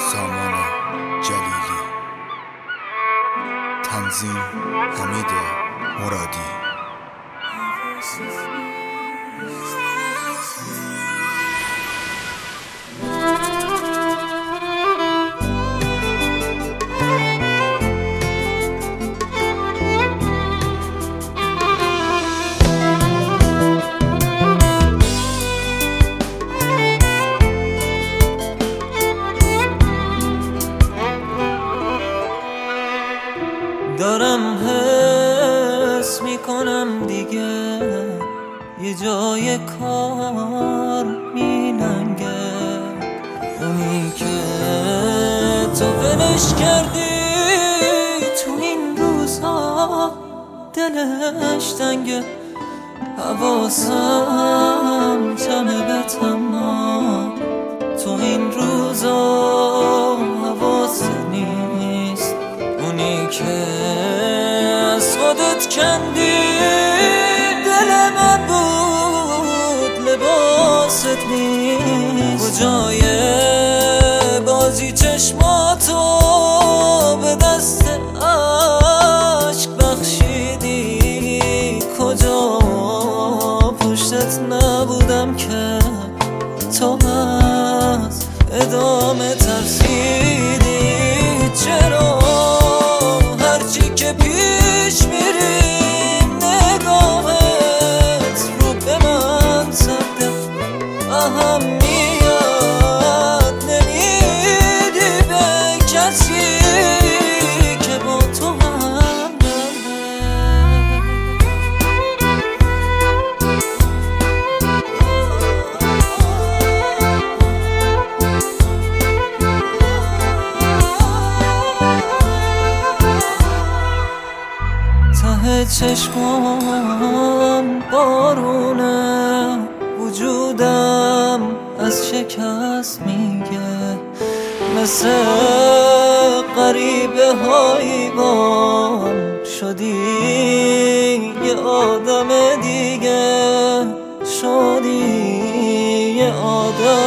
سامان جلیلی. تنظیم حمید مرادی. دارم حس میکنم دیگه یه جای کار میننگه، اونی که تو ولش کردی تو این روزها دلش تنگه. حواسم جمع به تمام تو این روزها حواست نیست، اونی که از خودت کندی دل من بود لباست نیست. کجای بازی چشماتو به دست عشق بخشیدی، کجا پشتت نبودم که تو از ادامه ترسیدی. چرا هرچی که پیش میریم نگاهت رو به من زده، اهمیت نمیدی به کسی که با تو هم ته چشمان بارونه، وجودم از شکست میگه، مثل غریبه حیوان شدی یه آدم دیگه، شدی یه آدم